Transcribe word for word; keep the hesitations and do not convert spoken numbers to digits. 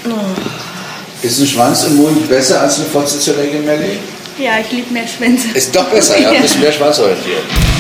Oh. Ist ein Schwanz im Mund besser als eine Fotze zu regeln, Melli? Ja, ich liebe mehr Schwänze. Ist doch besser, ja, ein bisschen mehr schwanzorientiert.